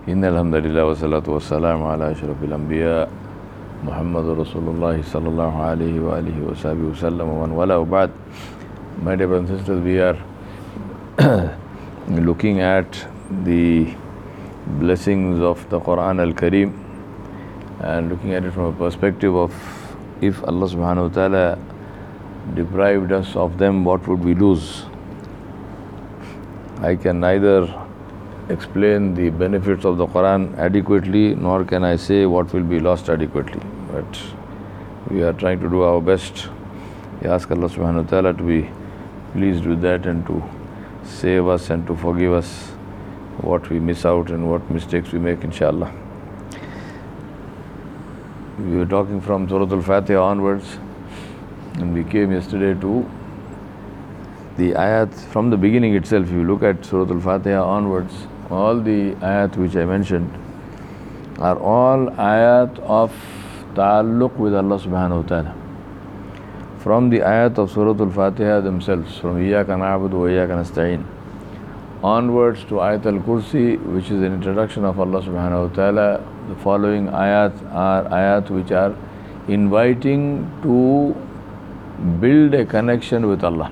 إن الحمد لله والصلاة والسلام على أشرف الأنبياء محمد رسول الله صلى الله عليه وآله وصحبه وسلم ومن والاه وبعد. My dear brothers and sisters, we are looking at the blessings of the Quran al-Kareem and looking at it from a perspective of if Allah subhanahu wa ta'ala deprived us of them, what would we lose? I can neither explain the benefits of the Quran adequately, nor can I say what will be lost adequately. But we are trying to do our best. We ask Allah subhanahu wa ta'ala to be pleased with that and to save us and to forgive us what we miss out and what mistakes we make, inshallah. We were talking from Surah Al-Fatiha onwards, and we came yesterday to the ayat from the beginning itself. If you look at Surah Al-Fatiha onwards, all the ayat which I mentioned are all ayat of ta'alluq with Allah subhanahu wa ta'ala. From the ayat of Surah Al-Fatiha themselves, from Iyyaka na'budu wa Iyyaka nasta'in onwards to Ayat Al-Kursi, which is an introduction of Allah subhanahu wa ta'ala, the following ayat are ayat which are inviting to build a connection with Allah.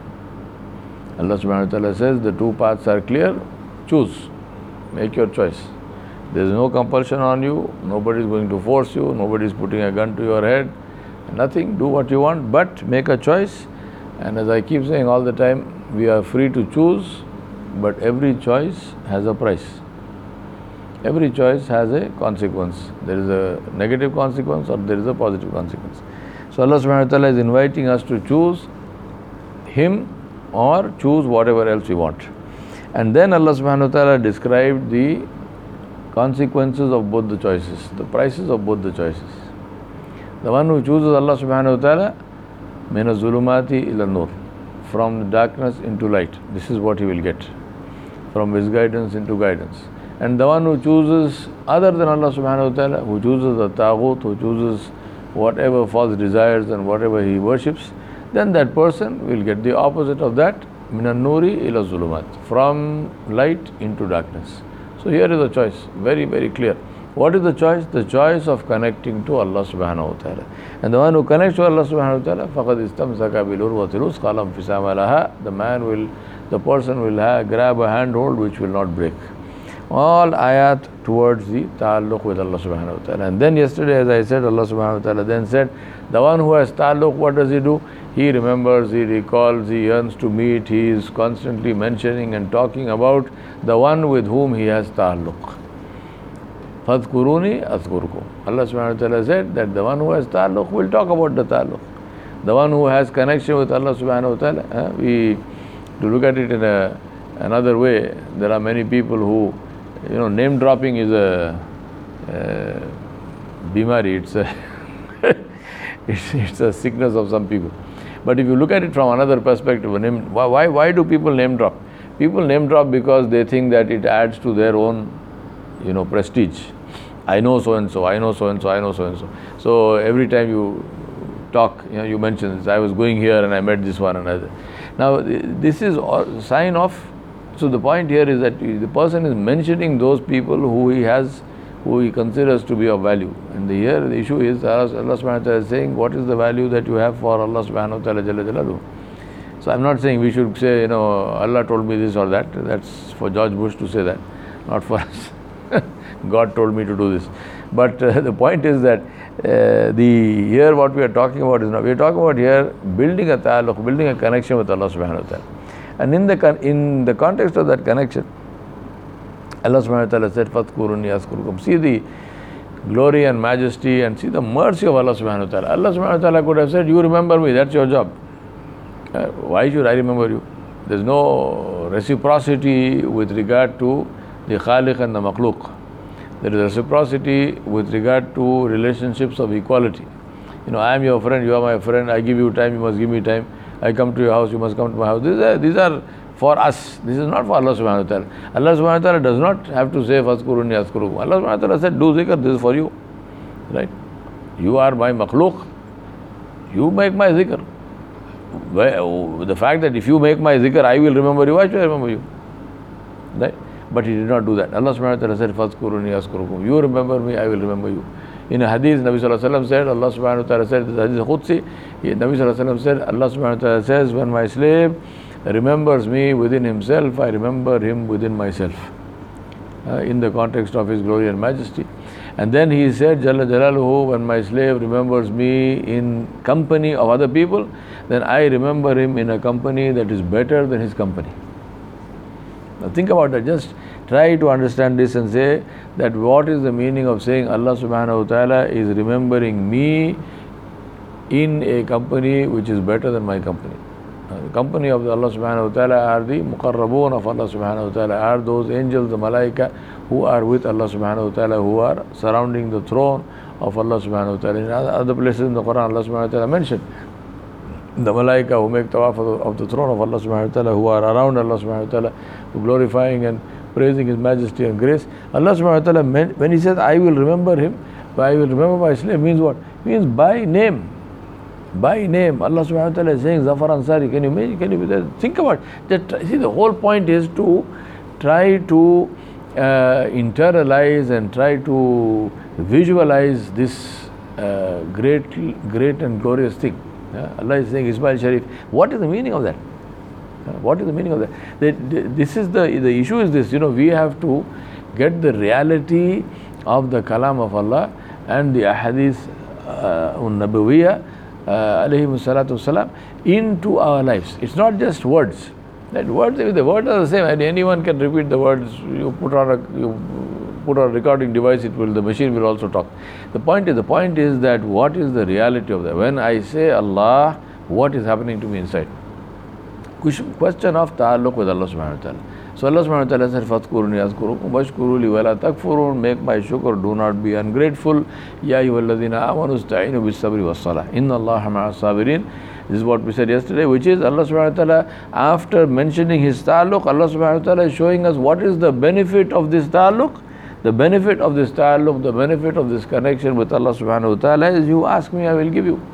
Allah subhanahu wa ta'ala says the two paths are clear, choose, make your choice. There is no compulsion on you, nobody is going to force you, nobody is putting a gun to your head, nothing, do what you want, but make a choice. And as I keep saying all the time, we are free to choose, but every choice has a price. Every choice has a consequence. There is a negative consequence or there is a positive consequence. So Allah subhanahu wa ta'ala is inviting us to choose Him or choose whatever else we want. And then Allah subhanahu wa ta'ala described the consequences of both the choices, the prices of both the choices. The one who chooses Allah subhanahu wa ta'ala, mina zulumati ila nur, from the darkness into light, this is what he will get. From misguidance into guidance. And the one who chooses other than Allah subhanahu wa ta'ala, who chooses the taghut, who chooses whatever false desires and whatever he worships, then that person will get the opposite of that, minan nuri ila zulumat, from light into darkness. So here is a choice, very, very clear. What is the choice? The choice of connecting to Allah subhanahu wa ta'ala. And the one who connects to Allah subhanahu wa ta'ala, faqad istamsaka bil urwatil wusqa lam fisama laha, the person will grab a handhold which will not break. All ayat towards the ta'alluq with Allah subhanahu wa ta'ala. And then yesterday, as I said, Allah subhanahu wa ta'ala then said, the one who has ta'alluq, what does he do? He remembers, he recalls, he yearns to meet, he is constantly mentioning and talking about the one with whom he has ta'alluq. Fadhkuruni azkurkum. Allah subhanahu wa ta'ala said that the one who has ta'alluq will talk about the ta'alluq. The one who has connection with Allah subhanahu wa ta'ala, to look at it in another way, there are many people who, name dropping is a bimari, it's a sickness of some people. But if you look at it from another perspective, why do people name drop? People name drop because they think that it adds to their own, prestige. I know so and so, I know so and so, I know so and so. So every time you talk, you mention this, I was going here and I met this one and other. Now this is a sign of, so the point here is that the person is mentioning those people who he considers to be of value. And here the issue is Allah subhanahu wa ta'ala is saying, what is the value that you have for Allah subhanahu wa ta'ala jalla jalaluhu? So I'm not saying we should say, Allah told me this or that. That's for George Bush to say that, not for us. God told me to do this. But the point is that here what we are talking about is, we are talking about here building a ta'alluq, building a connection with Allah subhanahu wa ta'ala. And in the context of that connection, Allah subhanahu wa ta'ala said, Fadhkuruni azkurkum. See the glory and majesty and see the mercy of Allah subhanahu wa ta'ala. Allah subhanahu wa ta'ala could have said, you remember me, that's your job. Why should I remember you? There's no reciprocity with regard to the Khaliq and the Makhluq. There is reciprocity with regard to relationships of equality. I am your friend, you are my friend, I give you time, you must give me time. I come to your house, you must come to my house. These are for us. This is not for Allah subhanahu wa ta'ala. Allah subhanahu wa ta'ala does not have to say, Fadhkuruni azkurukum. Allah subhanahu wa ta'ala said, do zikr, this is for you. Right? You are my makhluk. You make my zikr. The fact that if you make my zikr, I will remember you, why should I remember you? Right? But he did not do that. Allah subhanahu wa ta'ala said, "Fadhkuruni azkurukum." You remember me, I will remember you. In a hadith, Nabi sallallahu alaihi wasallam said, Allah subhanahu wa ta'ala said, this hadith Qudsi, Nabi sallallahu alaihi wasallam said, Allah subhanahu wa ta'ala says, when my slave remembers me within himself, I remember him within myself. In the context of his glory and majesty. And then he said, Jalla Jalaluhu, when my slave remembers me in company of other people, then I remember him in a company that is better than his company. Now think about that. Just try to understand this and say that what is the meaning of saying Allah subhanahu wa ta'ala is remembering me in a company which is better than my company. The company of Allah subhanahu wa ta'ala are the muqarrabun of Allah subhanahu wa ta'ala, are those angels, the malaika who are with Allah subhanahu wa ta'ala, who are surrounding the throne of Allah subhanahu wa ta'ala. In other places in the Quran, Allah subhanahu wa ta'ala mentioned the malaika who make tawaf of the throne of Allah subhanahu wa ta'ala, who are around Allah subhanahu wa ta'ala, glorifying and praising His majesty and grace. Allah subhanahu wa ta'ala, when He says, I will remember him, I will remember my slave, means what? Means by name. By name. Allah subhanahu wa ta'ala is saying, Zafar Ansari, can you imagine? Can you think about that? See, the whole point is to try to internalize and try to visualize this great and glorious thing. Allah is saying, Ismail Sharif. What is the meaning of that? What is the meaning of that? This is the issue is this, we have to get the reality of the kalam of Allah and the ahadith nabawiyya alayhi salatu wasalam into our lives. It's not just words. The words are the same, and anyone can repeat the words. You put on a recording device, the machine will also talk. The point is that what is the reality of that? When I say Allah, what is happening to me inside? Question of ta'alluq with Allah subhanahu wa ta'ala. So Allah subhanahu wa ta'ala said, Fadhkuruni azkurukum washkuru li wala takfurun, make my shukr, do not be ungrateful. Ya ayyuhalladhina amanu ista'inu bis sabri was salah. Inna Allaha ma'as sabirin. This is what we said yesterday, which is Allah subhanahu wa ta'ala, after mentioning His ta'alluq, Allah subhanahu wa ta'ala is showing us what is the benefit of this ta'alluq. The benefit of this ta'alluq, the benefit of this connection with Allah subhanahu wa ta'ala is, you ask me, I will give you.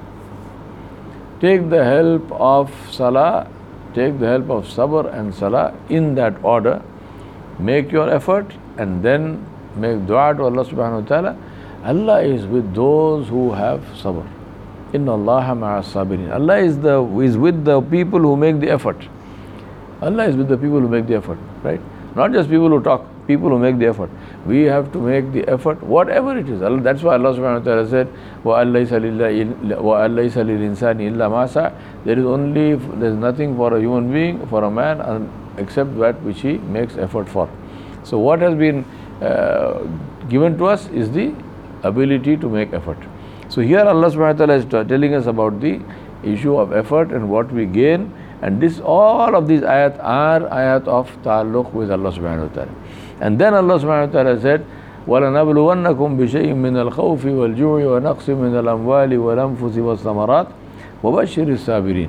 Take the help of salah, take the help of sabr and salah in that order. Make your effort and then make dua to Allah subhanahu wa ta'ala. Allah is with those who have sabr. Inna Allaha ma'as sabirin. Allah is with the people who make the effort. Allah is with the people who make the effort, right? Not just people who talk, people who make the effort. We have to make the effort, whatever it is. That's why Allah subhanahu wa ta'ala said, وَأَلَّيْسَ لِلْإِنسَانِ إِلَّا مَا سَعَى. There's nothing for a human being, for a man, except that which he makes effort for. So what has been given to us is the ability to make effort. So here Allah subhanahu wa ta'ala is telling us about the issue of effort and what we gain. And all of these ayat are ayat of ta'alluq with Allah subhanahu wa ta'ala. And then Allah subhanahu wa ta'ala said, وَلَنَبْلُوَنَّكُمْ بِشَيْءٍ مِّنَ الْخَوْفِ وَالْجُوعِ وَنَقْصٍ مِّنَ الْأَمْوَالِ وَالْأَنفُسِ وَالثَّمَرَاتِ وَبَشِّرِ الصَّابِرِينَ.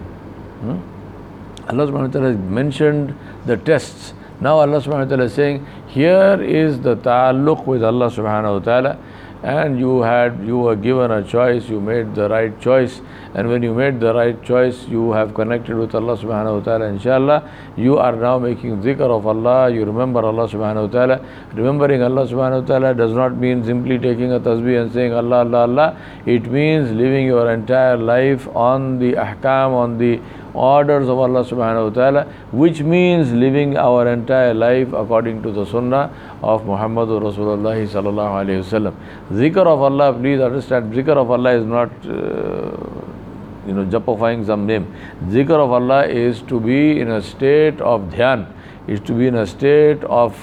Allah subhanahu wa ta'ala has mentioned the tests. Now Allah subhanahu wa ta'ala is saying, here is the ta'alluq with Allah subhanahu wa ta'ala. And you were given a choice, you made the right choice, and when you made the right choice, you have connected with Allah subhanahu wa ta'ala. Inshallah, you are now making dhikr of Allah, you remember Allah subhanahu wa ta'ala. Remembering Allah subhanahu wa ta'ala does not mean simply taking a tasbih and saying Allah, Allah, Allah. It means living your entire life on the ahkam, on the orders of Allah subhanahu wa ta'ala, which means living our entire life according to the sunnah of Muhammadur Rasulullah sallallahu alayhi wa sallam. Zikr of Allah, please understand, zikr of Allah is not japifying some name. Zikr of Allah is to be in a state of dhyan, is to be in a state of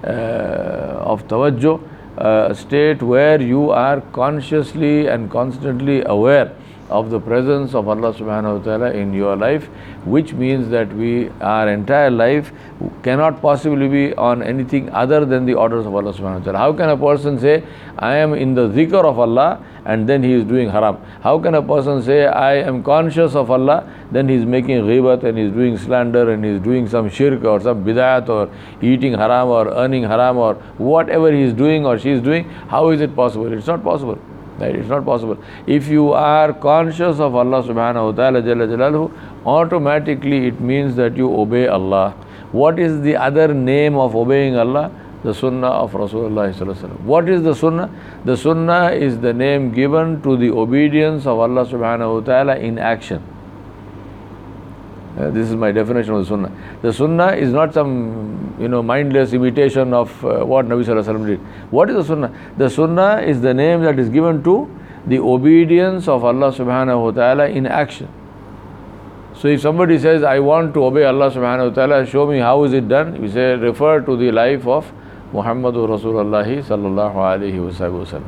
tawajjuh, a state where you are consciously and constantly aware of the presence of Allah subhanahu wa ta'ala in your life, which means that our entire life cannot possibly be on anything other than the orders of Allah subhanahu wa ta'ala. How can a person say, I am in the zikr of Allah, and then he is doing haram? How can a person say, I am conscious of Allah, then he is making ghibat and he is doing slander and he is doing some shirk or some bid'at or eating haram or earning haram or whatever he is doing or she is doing? How is it possible? It's not possible. Right? It's not possible. If you are conscious of Allah subhanahu wa ta'ala Jalla Jalaluhu, automatically it means that you obey Allah. What is the other name of obeying Allah? The Sunnah of Rasulullah sallallahu alaihi wasallam. What is the Sunnah? The Sunnah is the name given to the obedience of Allah subhanahu wa ta'ala in action. This is my definition of the Sunnah. The Sunnah is not some mindless imitation of what Nabi sallallahu alaihi wasallam did. What is the Sunnah? The Sunnah is the name that is given to the obedience of Allah subhanahu wa ta'ala in action. So if somebody says, I want to obey Allah subhanahu wa ta'ala, show me how is it done, you say, refer to the life of Muhammadur Rasulullah sallallahu alayhi wa sallam.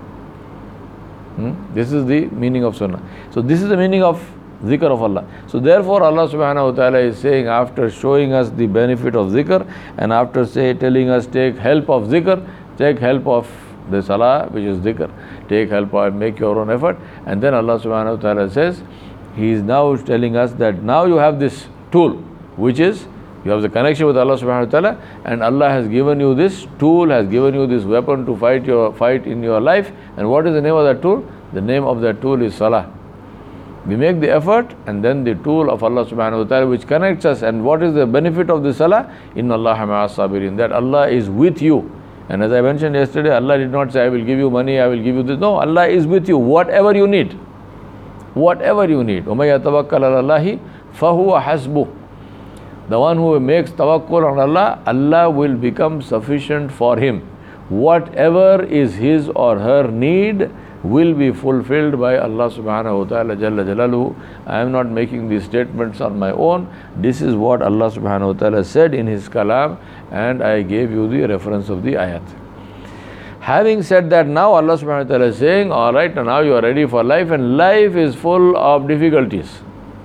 This is the meaning of Sunnah. So this is the meaning of zikr of Allah. So therefore Allah subhanahu wa ta'ala is saying, after showing us the benefit of zikr and after telling us take help of zikr, take help of the salah which is zikr, take help and make your own effort, and then Allah subhanahu wa ta'ala says, He is now telling us that now you have this tool, which is you have the connection with Allah subhanahu wa ta'ala, and Allah has given you this tool, has given you this weapon to fight in your life. And what is the name of that tool? The name of that tool is salah. We make the effort, and then the tool of Allah subhanahu wa ta'ala which connects us. And what is the benefit of the salah? Inna Allaha ma'as sabirin, that Allah is with you. And as I mentioned yesterday, Allah did not say, I will give you money, I will give you this. No, Allah is with you, whatever you need. Whatever you need. وَمَن يَتَوَكَّلْ عَلَى اللَّهِ فَهُوَ حَسْبُهُ. The one who makes tawakkul on Allah, Allah will become sufficient for him. Whatever is his or her need will be fulfilled by Allah subhanahu wa ta'ala jalla jalaluhu. I am not making these statements on my own. This is what Allah subhanahu wa ta'ala said in His kalam, and I gave you the reference of the ayat. Having said that, now Allah subhanahu wa ta'ala is saying, alright, now you are ready for life, and life is full of difficulties.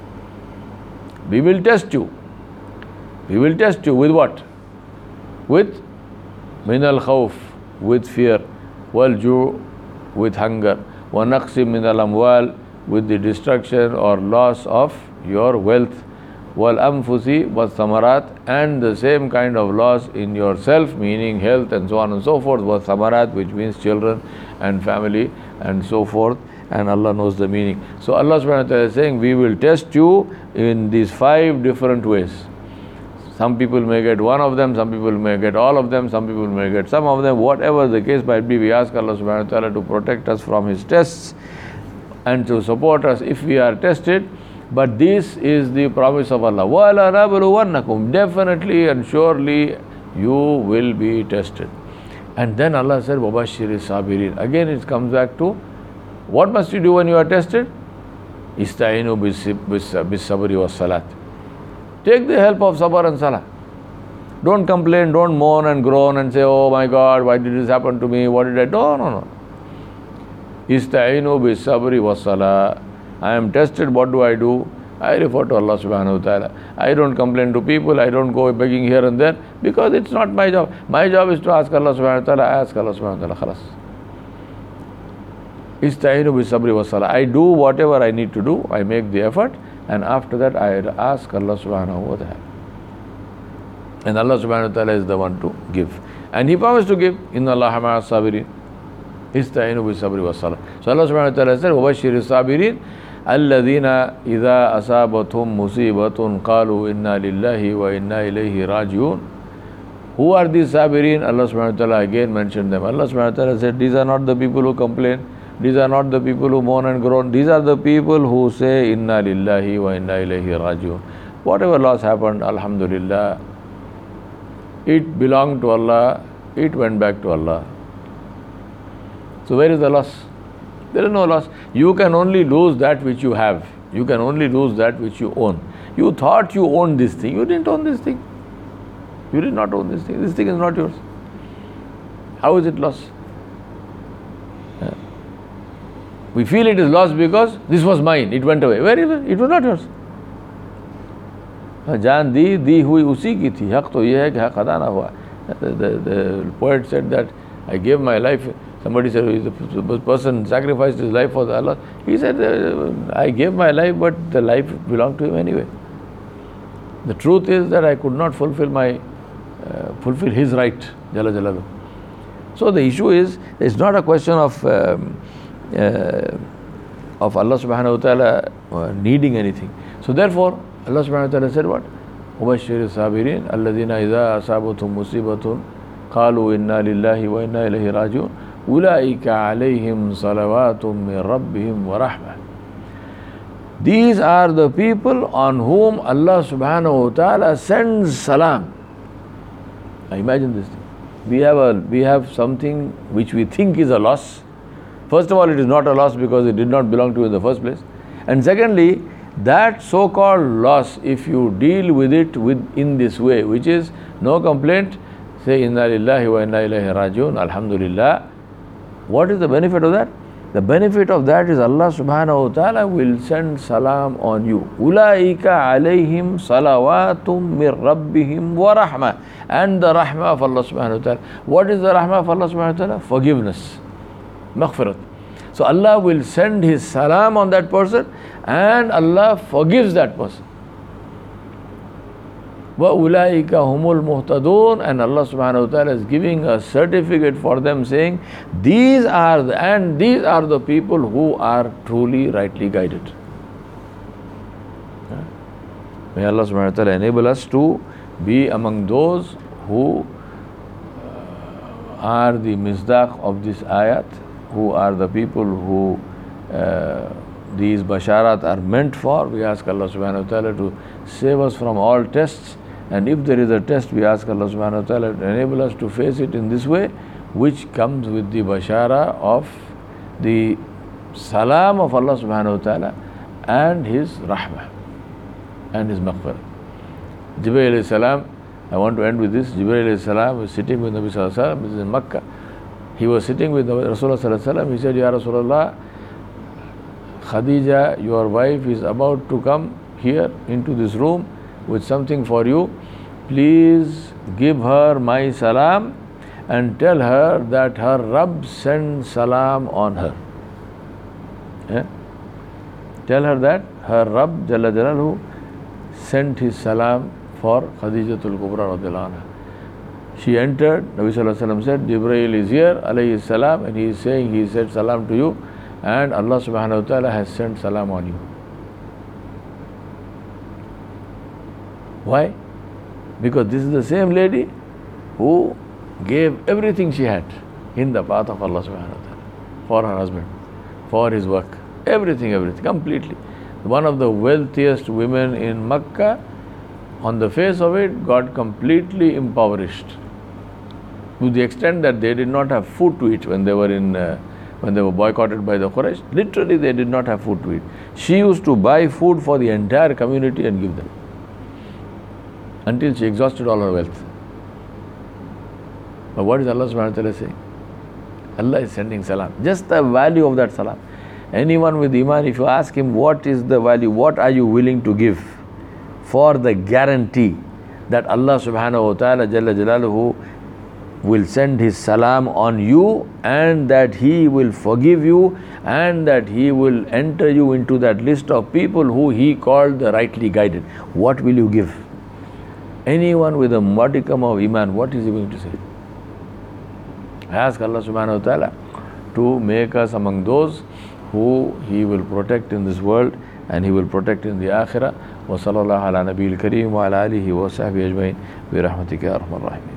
We will test you. We will test you with what? With min al-khawf, with fear, wal-ju', with hunger, wa naqsim min al-amwal, with the destruction or loss of your wealth, wal-anfusi was-samarat, and the same kind of loss in yourself, meaning health and so on and so forth, was-samarat, which means children and family and so forth, and Allah knows the meaning. So Allah subhanahu wa ta'ala is saying, we will test you in these 5 different ways. Some people may get one of them, some people may get all of them, some people may get some of them. Whatever the case might be, we ask Allah subhanahu wa ta'ala to protect us from His tests and to support us if we are tested. But this is the promise of Allah. وَأَلَا نَبْلُوَنَّكُمْ. Definitely and surely you will be tested. And then Allah said, وَبَشِّرِ الصَّابِرِينَ. Again it comes back to, what must you do when you are tested? إِسْتَعِينُوا بِالصَّبْرِ وَالصَّلَاةِ. Take the help of sabr and salah. Don't complain, don't moan and groan and say, oh my God, why did this happen to me? What did I do? No. Ista'inu bis sabri was salah. I am tested, what do? I refer to Allah subhanahu wa ta'ala. I don't complain to people, I don't go begging here and there, because it's not my job. My job is to ask Allah subhanahu wa ta'ala, I ask Allah subhanahu wa ta'ala, khalas. Ista'inu bis sabri was salah. I do whatever I need to do, I make the effort, and after that I ask Allah subhanahu wa ta'ala. And Allah subhanahu wa ta'ala is the one to give. And He promised to give. Inna Allaha ma'as sabirin. Ista'inu bis sabri was salah. So Allah subhanahu wa ta'ala said, وَبَشِّرِ الصَّابِرِينَ الَّذِينَ إِذَا أَصَابَتْهُمْ مُصِيبَةٌ قَالُوا إِنَّا لِلَّهِ وَإِنَّا إِلَيْهِ رَاجِعُونَ. Who are these sabirin? Allah subhanahu wa ta'ala again mentioned them. Allah subhanahu wa ta'ala said, these are not the people who complain. These are not the people who moan and groan. These are the people who say, Inna lillahi wa inna ilayhi rajiun. Whatever loss happened, alhamdulillah, it belonged to Allah, it went back to Allah. So where is the loss? There is no loss. You can only lose that which you have. You can only lose that which you own. You thought you owned this thing. You didn't own this thing. You did not own this thing. This thing is not yours. How is it lost? We feel it is lost because this was mine, it went away. Where is it? It was not yours. जान दी हुई उसी की थी. हक तो ये है कि हक अदा ना हुआ. The poet said that I gave my life. Somebody said, the person sacrificed his life for the Allah. He said, I gave my life, but the life belonged to him anyway. The truth is that I could not fulfill his right, Jalla Jalaluhu. So the issue is, it's not a question of Allah subhanahu wa ta'ala needing anything. So therefore, Allah subhanahu wa ta'ala said what? وبشر الصابرين الذين إذا أصابتهم مصيبة قالوا إنا لله وإنا إليه راجعون أولئك عليهم صلوات من ربهم ورحمة. These are the people on whom Allah subhanahu wa ta'ala sends salam. Now imagine this thing. We have something which we think is a loss. First of all, it is not a loss because it did not belong to you in the first place. And secondly, that so-called loss, if you deal with it in this way, which is no complaint, say Inna lillahi wa inna ilayhi rajiun, Alhamdulillah. What is the benefit of that? The benefit of that is Allah subhanahu wa ta'ala will send salam on you. Ulaika alayhim salawatum mir rabbihim wa rahmah. And the rahmah of Allah subhanahu wa ta'ala. What is the rahmah of Allah subhanahu wa ta'ala? Forgiveness. Maghfirat. So Allah will send His salam on that person and Allah forgives that person. وَأُولَٰئِكَ هُمُ الْمُهْتَدُونَ. And Allah subhanahu wa ta'ala is giving a certificate for them saying, these are the people who are truly rightly guided. May Allah subhanahu wa ta'ala enable us to be among those who are the misdaq of this ayat, who are the people who these basharat are meant for. We ask Allah subhanahu wa ta'ala to save us from all tests. And if there is a test, we ask Allah subhanahu wa ta'ala to enable us to face it in this way, which comes with the bashara of the salam of Allah subhanahu wa ta'ala and His rahmah and His maghfirah. Jibreel alayhi salam, I want to end with this. Jibreel alayhi salam was sitting with Nabi sallallahu alayhi wa sallam. This is in Makkah. He was sitting with Rasulullah sallallahu alayhi wa sallam. He said, Ya Rasulullah, Khadija, your wife, is about to come here into this room with something for you. Please give her my salam and tell her that her Rabb sends salam on her. Tell her that her Rabb Jalla Jalaluhu sent his salam for Khadijatul Kubra radhiyallahu anha. She entered, Nabi sallallahu alayhi wa sallam said, Jibreel is here, alayhi salam, and he is saying, he said salam to you, and Allah subhanahu wa ta'ala has sent salam on you. Why? Because this is the same lady who gave everything she had in the path of Allah subhanahu wa ta'ala for her husband, for his work, everything, completely. One of the wealthiest women in Makkah, on the face of it, got completely impoverished to the extent that they did not have food to eat when they were boycotted by the Quraysh. Literally, they did not have food to eat. She used to buy food for the entire community and give them until she exhausted all her wealth. But what is Allah subhanahu wa ta'ala saying? Allah is sending salam. Just the value of that salam. Anyone with iman, if you ask him what is the value, what are you willing to give for the guarantee that Allah subhanahu wa ta'ala Jalla Jalaluhu will send His salam on you and that He will forgive you and that He will enter you into that list of people who He called the rightly guided. What will you give? Anyone with a modicum of iman, what is he going to say? I ask Allah subhanahu wa ta'ala to make us among those who He will protect in this world and He will protect in the akhirah. Wa sallallahu ala nabiyil kareem wa ala alihi wa sahbihi ajma'in bi rahmatika ya arhamar rahimin.